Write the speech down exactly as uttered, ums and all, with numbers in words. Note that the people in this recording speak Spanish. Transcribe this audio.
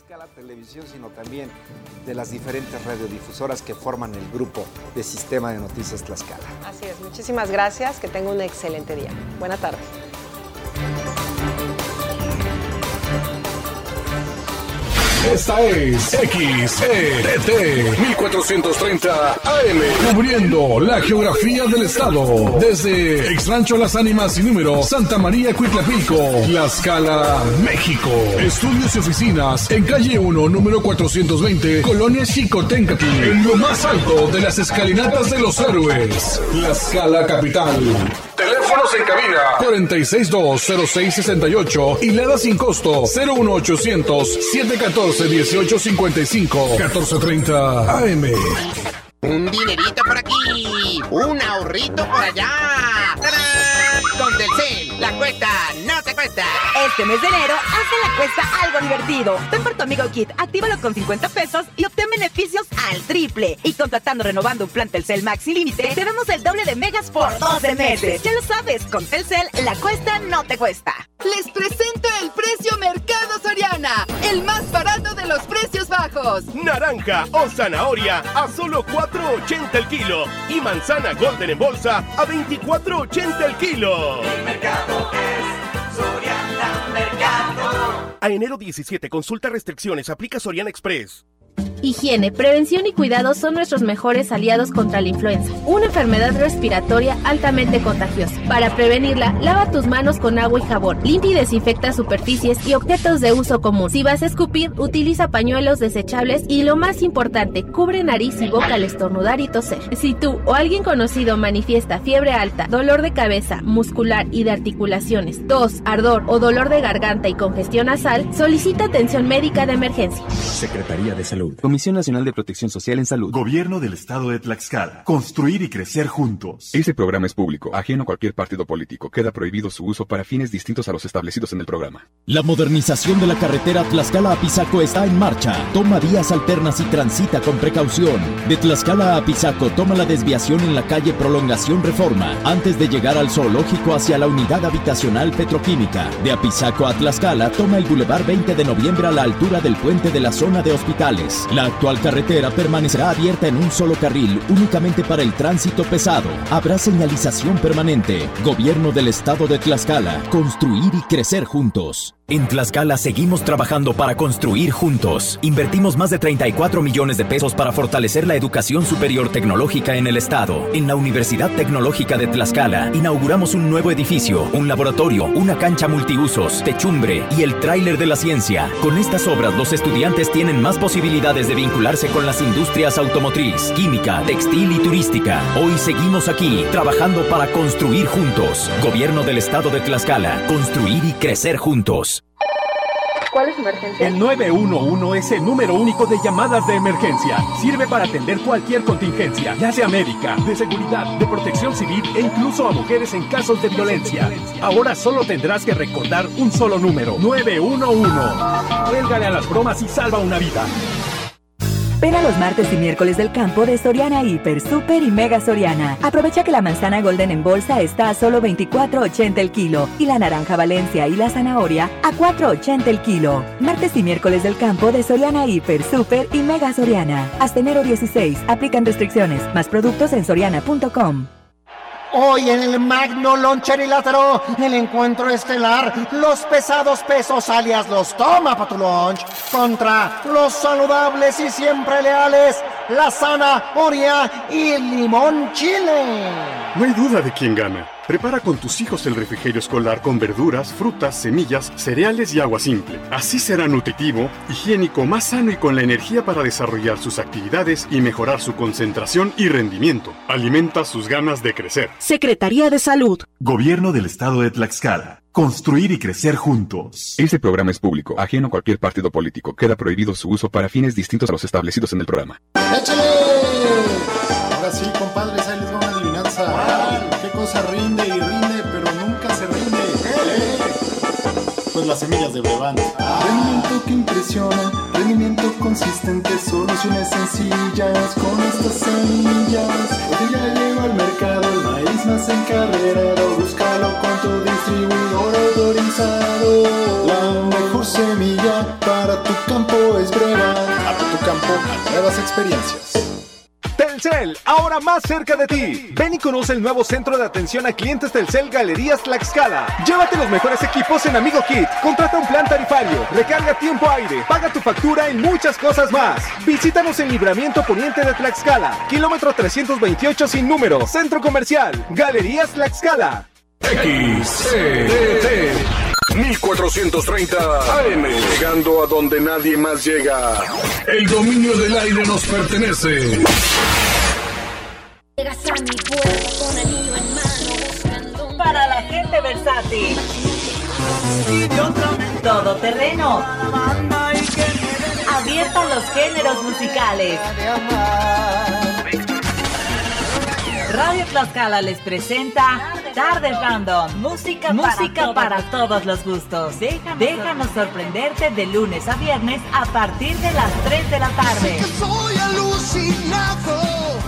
Tlaxcala Televisión, sino también de las diferentes radiodifusoras que forman el grupo de Sistema de Noticias Tlaxcala. Así es, muchísimas gracias, que tenga un excelente día. Buena tarde. Esta es X E T T mil cuatrocientos treinta A M, cubriendo la geografía del estado, desde Ex Rancho Las Ánimas sin número, Santa María Cuitlapilco, Tlaxcala, México. Estudios y oficinas en calle uno, número cuatrocientos veinte, Colonia Xicoténcatl, en lo más alto de las escalinatas de los héroes, Tlaxcala capital. Teléfonos en cabina cuatro seis dos cero seis seis ocho y Lada sin costo cero uno ochocientos siete uno cuatro uno ocho cinco cinco, catorce treinta A M. Un dinerito por aquí, un ahorrito por allá. ¡Tarán! Con Telcel, la cuesta no te cuesta. Este mes de enero, haz de la cuesta algo divertido. Ven por tu amigo Kit, actívalo con cincuenta pesos y obtén beneficios al triple. Y contratando renovando un plan Telcel Max sin límite, te damos el doble de megas por doce meses. Ya lo sabes, con Telcel, la cuesta no te cuesta. Les presento el precio Mercado Soriana, el más barato de los precios bajos. Naranja o zanahoria a solo cuatro ochenta el kilo y manzana Golden en bolsa a veinticuatro ochenta el kilo. El mercado es Soriana Mercado. A enero diecisiete, consulta restricciones, aplica Soriana Express. Higiene, prevención y cuidado son nuestros mejores aliados contra la influenza, una enfermedad respiratoria altamente contagiosa. Para prevenirla, lava tus manos con agua y jabón, limpia y desinfecta superficies y objetos de uso común. Si vas a escupir, utiliza pañuelos desechables y, lo más importante, cubre nariz y boca al estornudar y toser. Si tú o alguien conocido manifiesta fiebre alta, dolor de cabeza, muscular y de articulaciones, tos, ardor o dolor de garganta y congestión nasal, solicita atención médica de emergencia. Secretaría de Salud. Comisión Nacional de Protección Social en Salud. Gobierno del Estado de Tlaxcala. Construir y crecer juntos. Este programa es público, ajeno a cualquier partido político. Queda prohibido su uso para fines distintos a los establecidos en el programa. La modernización de la carretera Tlaxcala a Pisaco está en marcha. Toma vías alternas y transita con precaución. De Tlaxcala a Pisaco, toma la desviación en la calle Prolongación Reforma, antes de llegar al zoológico hacia la unidad habitacional petroquímica. De Apizaco a Tlaxcala, toma el Boulevard veinte de noviembre a la altura del puente de la zona de hospitales. La actual carretera permanecerá abierta en un solo carril, únicamente para el tránsito pesado. Habrá señalización permanente. Gobierno del Estado de Tlaxcala. Construir y crecer juntos. En Tlaxcala seguimos trabajando para construir juntos. Invertimos más de treinta y cuatro millones de pesos para fortalecer la educación superior tecnológica en el estado. En la Universidad Tecnológica de Tlaxcala inauguramos un nuevo edificio, un laboratorio, una cancha multiusos, techumbre y el tráiler de la ciencia. Con estas obras los estudiantes tienen más posibilidades de vincularse con las industrias automotriz, química, textil y turística. Hoy seguimos aquí trabajando para construir juntos. Gobierno del Estado de Tlaxcala. Construir y crecer juntos. ¿Cuál es su emergencia? El nueve uno uno es el número único de llamadas de emergencia. Sirve para atender cualquier contingencia, ya sea médica, de seguridad, de protección civil e incluso a mujeres en casos de violencia. Ahora solo tendrás que recordar un solo número, nueve uno uno. Cuélgale a las bromas y salva una vida. Ven a los martes y miércoles del campo de Soriana Hiper, Super y Mega Soriana. Aprovecha que la manzana Golden en bolsa está a solo veinticuatro ochenta el kilo y la naranja Valencia y la zanahoria a cuatro ochenta el kilo. Martes y miércoles del campo de Soriana Hiper, Super y Mega Soriana. Hasta enero dieciséis. Aplican restricciones. Más productos en soriana punto com. Hoy en el Magno Loncher y Lázaro, el encuentro estelar, los pesados pesos alias los toma pa' tu lunch, contra los saludables y siempre leales, la zanahoria y el limón chile. No hay duda de quién gana. Prepara con tus hijos el refrigerio escolar con verduras, frutas, semillas, cereales y agua simple. Así será nutritivo, higiénico, más sano y con la energía para desarrollar sus actividades y mejorar su concentración y rendimiento. Alimenta sus ganas de crecer. Secretaría de Salud. Gobierno del Estado de Tlaxcala. Construir y crecer juntos. Este programa es público, ajeno a cualquier partido político. Queda prohibido su uso para fines distintos a los establecidos en el programa. ¡Échale! Ahora sí, compadres, ahí les va una adivinanza. ¡Wow! ¿Qué cosa rinde y rinde, pero nunca se rinde? ¿Eh? Pues las semillas de Brevant. Ah. Rendimiento que impresiona, rendimiento consistente, soluciones sencillas con estas semillas. Porque ya llegó al mercado el maíz más encarrerado. Búscalo con tu distribuidor autorizado. La mejor semilla para tu campo es experiencias. Telcel, ahora más cerca de ti. Ven y conoce el nuevo centro de atención a clientes Telcel Galerías Tlaxcala. Llévate los mejores equipos en Amigo Kit. Contrata un plan tarifario, recarga tiempo aire, paga tu factura y muchas cosas más. Visítanos en Libramiento Poniente de Tlaxcala, kilómetro trescientos veintiocho sin número, Centro Comercial, Galerías Tlaxcala. X C T mil cuatrocientos treinta A M, llegando a donde nadie más llega. El dominio del aire nos pertenece. Llegas a mi puerta con anillo en mano buscando un... Para la gente versátil y otro todoterreno, abierta a los géneros musicales. Radio Tlaxcala les presenta Tardes Random, música, música para, para todos los gustos. Déjanos, Déjanos sorprenderte de lunes a viernes a partir de las tres de la tarde. Soy alucinado.